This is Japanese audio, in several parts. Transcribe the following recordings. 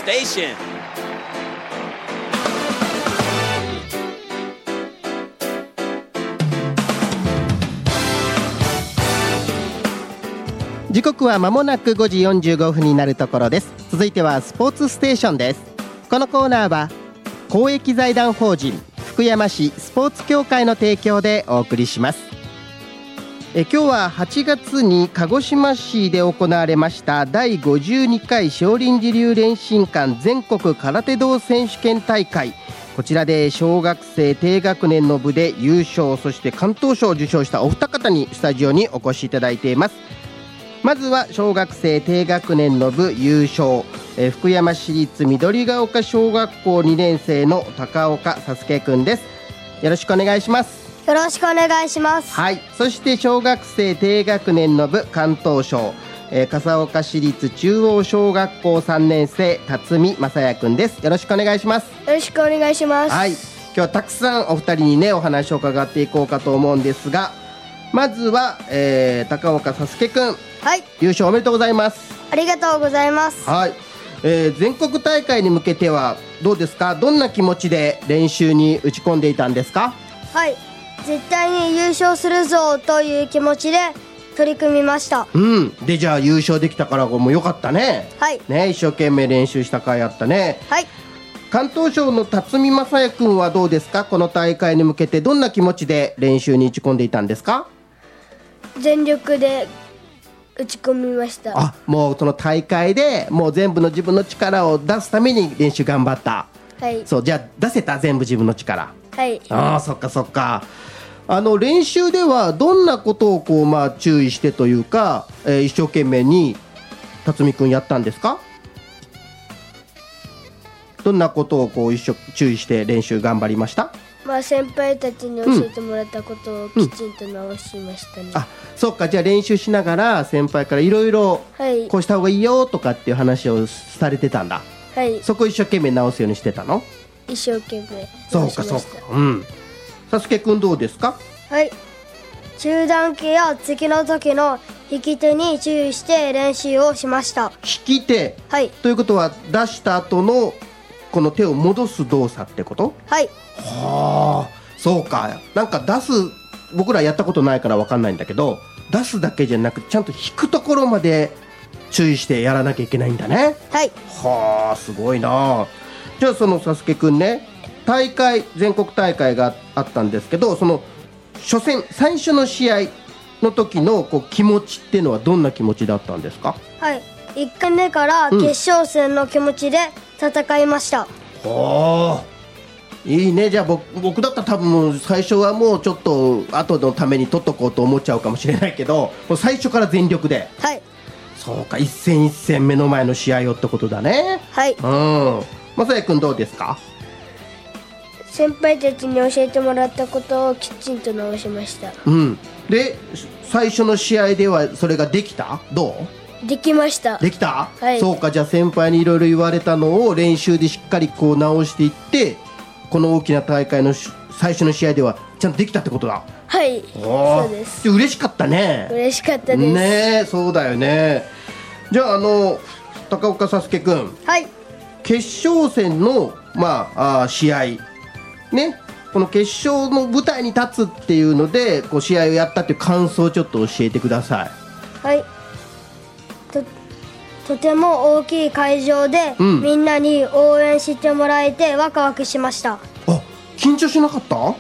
Station。 時刻は間もなく5時45分になるところです。続いてはスポーツステーションです。このコーナーは公益財団法人福山市スポーツ協会の提供でお送りします。今日は8月に鹿児島市で行われました第52回少林寺流連心館全国空手道選手権大会、こちらで小学生低学年の部で優勝、そして関東賞を受賞したお二方にスタジオにお越しいただいています。まずは小学生低学年の部優勝、福山市立緑が丘小学校2年生の高岡さすけくんです。よろしくお願いします。 よろしくお願いします。 はい、そして小学生低学年の部関東賞、笠岡市立中央小学校3年生辰巳正也くんです。よろしくお願いします。 よろしくお願いします。 はい、今日はたくさんお二人にねお話を伺っていこうかと思うんですが、まずは、高岡さすけくん、 はい、 優勝おめでとうございます。 ありがとうございます。 はい、全国大会に向けてはどうですか？どんな気持ちで練習に打ち込んでいたんですか？ はい、絶対に優勝するぞという気持ちで取り組みました。 でじゃあ優勝できたからもうよかったね。 はいね、一生懸命練習した甲斐あったね。 はい、 関東賞の辰巳正也くんはどうですか？この大会に向けてどんな気持ちで練習に打ち込んでいたんですか？ 全力で打ち込みました。 あ、もうその大会でもう全部の自分の力を出すために練習頑張った。 はい、 そう、じゃあ出せた？全部自分の力。 はい、 ああ、そっかそっか。練習ではどんなことをこう、注意してというか、一生懸命に辰巳くんやったんですか？どんなことをこう注意して練習頑張りました？ 先輩たちに教えてもらったことをきちんと直しましたね。 あ、そうか。じゃあ練習しながら先輩からいろいろこうした方がいいよとかっていう話をされてたんだ。 はい、 そこ一生懸命直すようにしてたの？ 一生懸命そうかそうか。さすけくんどうですか？ はい、中段蹴や突きの時の引き手に注意して練習をしました。 引き手、 はい、 ということは出した後のこの手を戻す動作ってこと？ はい。 はあ、そうか。なんか出す、僕らやったことないから分かんないんだけど、出すだけじゃなくちゃんと引くところまで注意してやらなきゃいけないんだね。 はい。 はあ、すごいな。じゃあそのさすけくんね、全国大会があったんですけど、その初戦最初の試合の時のこう気持ちっていうのはどんな気持ちだったんですか？ はい、1回目から決勝戦の気持ちで戦いました。 はあ、いいね。じゃあ僕だったら多分最初はもうちょっと後のために取っとこうと思っちゃうかもしれないけど、もう最初から全力で。 はい。 そうか、一戦一戦目の前の試合をってことだね。 はい。 まさやくんどうですか？ 先輩たちに教えてもらったことをきちんと直しました。 で最初の試合ではそれができた？どう？ できました。 できた？ はい。 そうか。じゃあ先輩にいろいろ言われたのを練習でしっかりこう直していって、この大きな大会の最初の試合ではちゃんとできたってことだ。 はい、そうです。 嬉しかったね。 嬉しかったですね。そうだよね。じゃあ高岡さすけくん、 はい、 決勝戦の試合ね、この決勝の舞台に立つっていうのでこう試合をやったっていう感想をちょっと教えてください。 はい。とても大きい会場で、みんなに応援してもらえてワクワクしました。 あ、緊張しなかった？ はい。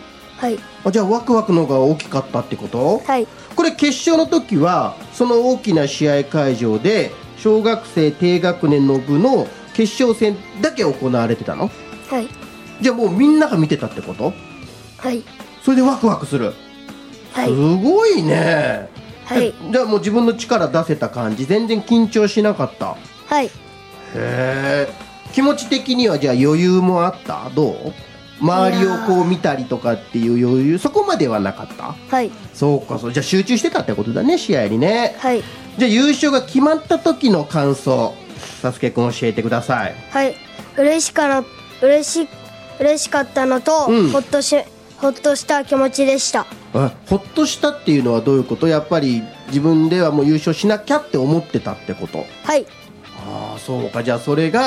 じゃあワクワクの方が大きかったってこと？ はい。 これ決勝の時はその大きな試合会場で小学生低学年の部の決勝戦だけ行われてたの？ はい。 じゃあもうみんなが見てたってこと？ はい。 それでワクワクする？ はい。 すごいね。 はい。 じゃあもう自分の力出せた感じ？全然緊張しなかった？ はい。 へえ。気持ち的にはじゃあ余裕もあった？どう？周りをこう見たりとかっていう余裕そこまではなかった？ はい。 そうか。じゃあ集中してたってことだね、試合にね。 はい。 じゃあ優勝が決まった時の感想、さすけくん教えてください。 はい。嬉しかったのと、ほっとした気持ちでした。 ほっとしたっていうのはどういうこと？やっぱり自分ではもう優勝しなきゃって思ってたってこと？ はい。 ああ、そうか。じゃあそれが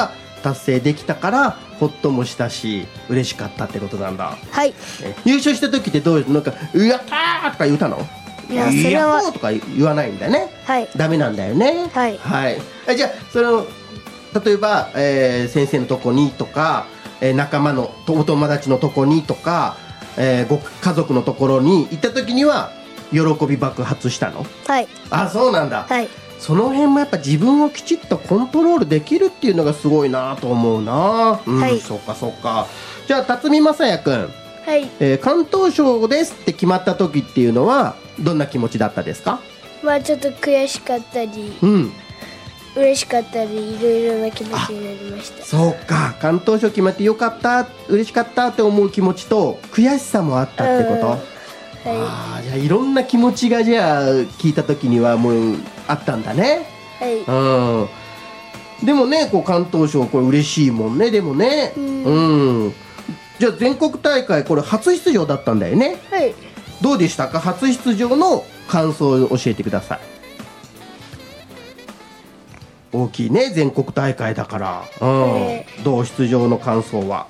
達成できたからほっともしたし嬉しかったってことなんだ。 はい優勝した時ってどういうなんか「やったー!」とか言うたの？ いやそれはやっほーとか言わないんだよね。 はいダメなんだよね。 はいじゃあその例えば、先生のとこにとか、仲間のお友達のとこにとか、ご家族のところに行った時には喜び爆発したの？ はいあ、そうなんだ。 はいその辺もやっぱ自分をきちっとコントロールできるっていうのがすごいなと思うな。 はいそうかそうか。じゃあ辰巳雅也くん、 はい関東賞ですって決まった時っていうのはどんな気持ちだったですか？ まあちょっと悔しかったりうん嬉しかったりいろいろな気持ちになりました。 そうか、関東賞決まってよかった嬉しかったって思う気持ちと悔しさもあったってこと？ はじゃあいろんな気持ちがじゃあ聞いた時にはもうあったんだね。 いはいでもねこう関東賞これ嬉しいもんね。でもねじゃあ全国大会これ初出場だったんだよね。 はいどうでしたか？初出場の感想を教えてください。大きいね全国大会だから、どう出場の感想は？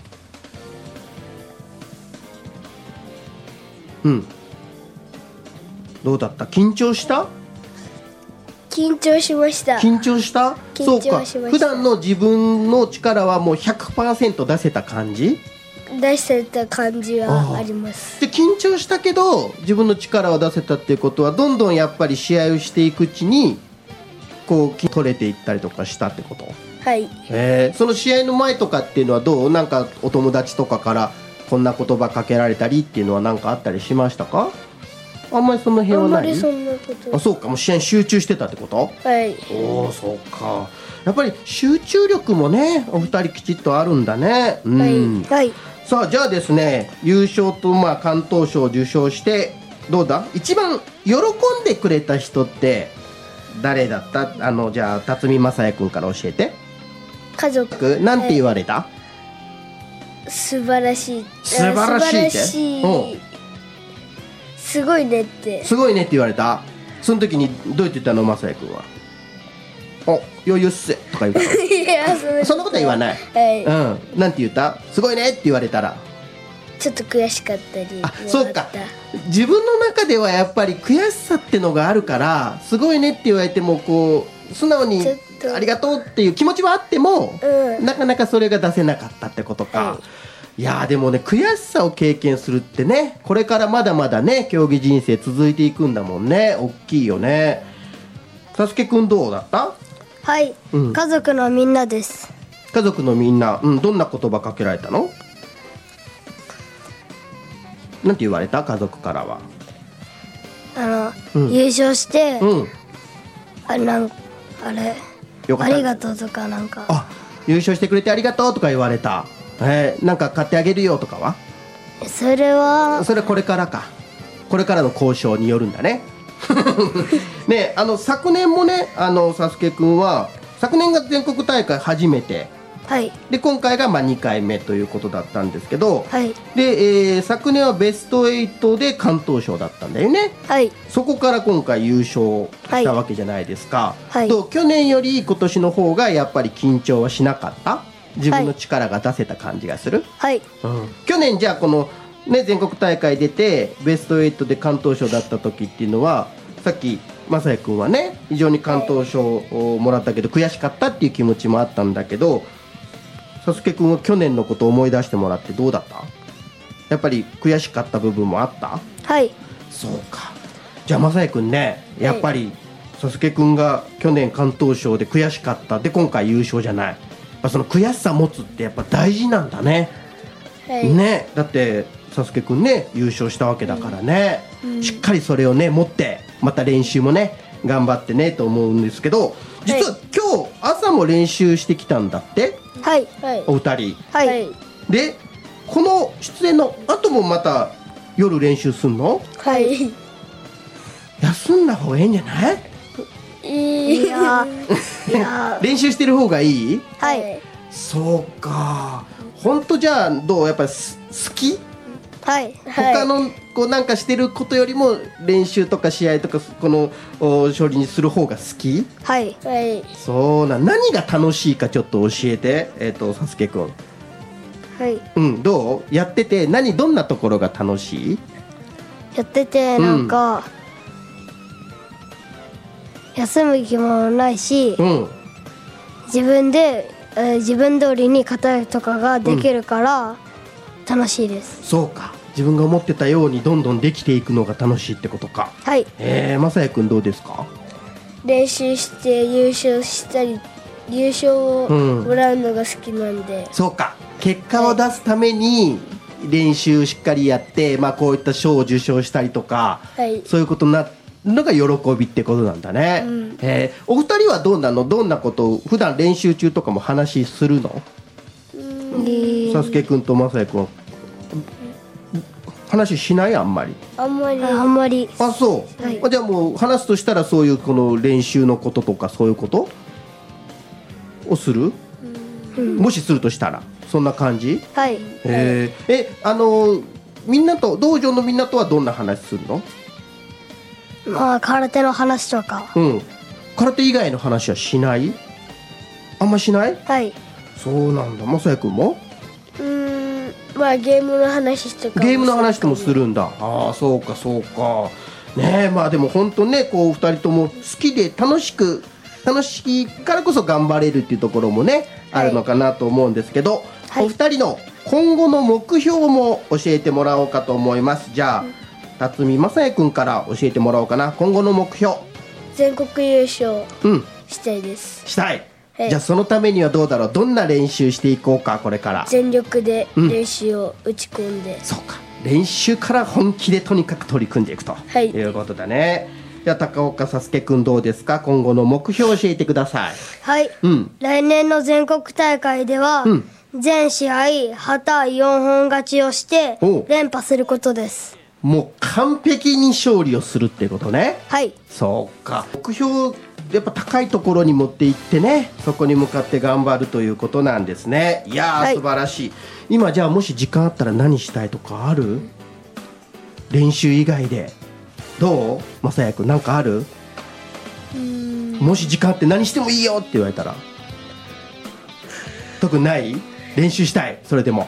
どうだった？緊張した？ 緊張しました。 緊張した？ 緊張しました。 そうか。普段の自分の力はもう 100% 出せた感じ？ 出せた感じはあります。 で緊張したけど自分の力を出せたっていうことはどんどんやっぱり試合をしていくうちにこう取れていったりとかしたってこと？ はい。 その試合の前とかっていうのはどう？なんかお友達とかからこんな言葉かけられたりっていうのは何かあったりしましたか？あんまりその辺はない？ あんまりそんなことあ、そうか。もう試合に集中してたってこと？ はい。 おお、そうか。やっぱり集中力もねお二人きちっとあるんだね。 はいはいさあじゃあですね優勝と関東賞を受賞してどうだ一番喜んでくれた人って誰だった？じゃあ辰巳雅也君から教えて。 家族なんて言われた？ 素晴らしい素晴らしいってすごいねってすごいねって言われた。その時にどう言ってたの雅也君は？お余裕っすとか言うたの？ いやそんなことは言わない。 はい、 なんて言った？すごいねって言われたらちょっと悔しかったり。 そうか。自分の中ではやっぱり悔しさってのがあるからすごいねって言われてもこう素直にありがとうっていう気持ちはあっても、なかなかそれが出せなかったってことか。いやでもね悔しさを経験するってねこれからまだまだね競技人生続いていくんだもんね。大きいよね。サスケくんどうだった？ はい、家族のみんなです。 家族のみんな、どんな言葉かけられたの？なんて言われた？家族からは優勝して、あれよかった。 ありがとうとかなんか優勝してくれてありがとうとか言われた。なんか買ってあげるよとかは？ それはこれからか。これからの交渉によるんだね。ね昨年もねサスケくんは昨年が全国大会初めて、で今回が2回目ということだったんですけど、で、昨年はベスト8で関東賞だったんだよね。そこから今回優勝したわけじゃないですか。去年より今年の方がやっぱり緊張はしなかった？自分の力が出せた感じがする？去年じゃあこのね、全国大会出てベスト8で関東賞だった時っていうのはさっき雅也君はね非常に関東賞をもらったけど悔しかったっていう気持ちもあったんだけどサスケ君は去年のことを思い出してもらってどうだった？やっぱり悔しかった部分もあった？そうか。じゃあ雅也君ねやっぱりサスケ君が去年関東賞で悔しかったで今回優勝じゃない。その悔しさ持つってやっぱ大事なんだね。ね、だってサスケくんね優勝したわけだからね、しっかりそれをね持ってまた練習もね頑張ってねと思うんですけど実は今日朝も練習してきたんだって、お二人、でこの出演の後もまた夜練習すんの？休んだ方がいいんじゃない？ いや練習してる方がいい？そうか。本当じゃあどうやっぱり好き？ はい他のこうなんかしてることよりも練習とか試合とかこの勝利にする方が好き？ はいはい。 そうな、何が楽しいかちょっと教えて、サスケくん。 はい。 どうやっててどんなところが楽しい？ やっててなんか、休む気もないし、自分通りに型とかができるから楽しいです。 そうか、自分が思ってたようにどんどんできていくのが楽しいってことか。 はい。 まさやくんどうですか？ 練習して優勝したり優勝をもらうのが好きなんで、 そうか、結果を出すために練習しっかりやって、こういった賞を受賞したりとか、そういうことになるのが喜びってことなんだね。お二人はどうなの？どんなことを普段練習中とかも話するの？さすけくんとまさやくんは話しない？あんまり。 あんまり。 あ、そう。じゃあもう話すとしたらそういうこの練習のこととかそういうことをする？もしするとしたらそんな感じ？ はい。 みんなと道場のみんなとはどんな話するの？ 空手の話とか。 空手以外の話はしない？あんましない？ はい。 そうなんだ。まさやくんも？ ゲームの話とかゲームの話ともするんだ。ああ、そうかそうかね。でも本当ね、こう二人とも好きで楽しいからこそ頑張れるっていうところもね、あるのかなと思うんですけど、お二人の今後の目標も教えてもらおうかと思います。じゃあ、辰巳雅也くんから教えてもらおうかな。今後の目標。 全国優勝したいです。 したい。じゃあそのためにはどうだろう、どんな練習していこうか。これから全力で練習を打ち込んで、 そうか、練習から本気でとにかく取り組んでいくと、いうことだね。じゃあ高岡さすけくんどうですか？今後の目標を教えてください。 はい、来年の全国大会では、全試合旗4本勝ちをして連覇することです。 もう完璧に勝利をするってことね。 はい。 そうか、目標やっぱ高いところに持っていってね、そこに向かって頑張るということなんですね。いやー、素晴らしい。今じゃあもし時間あったら何したいとかある？練習以外でどう？まさやくんなんかある？もし時間あって何してもいいよって言われたら特にない？練習したい？それでも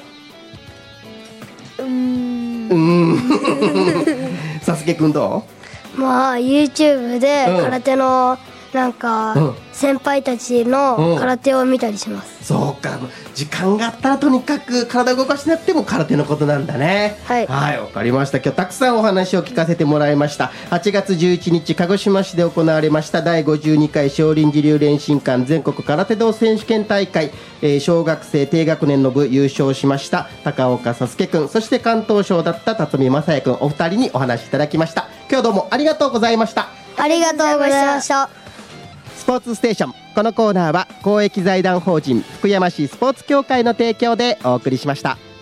さすけくんどう？ YouTube で空手のなんか先輩たちの空手を見たりします。 そうか、時間があったらとにかく体動かしなくても空手のことなんだね。はい、わかりました。今日たくさんお話を聞かせてもらいました。8月11日鹿児島市で行われました第52回少林寺流連心館全国空手道選手権大会、小学生低学年の部優勝しました高岡さすけくん、そして関東賞だった辰巳雅也くん、お二人にお話しいただきました。今日どうもありがとうございました。 ありがとうございました。 スポーツステーション、このコーナーは公益財団法人福山市スポーツ協会の提供でお送りしました。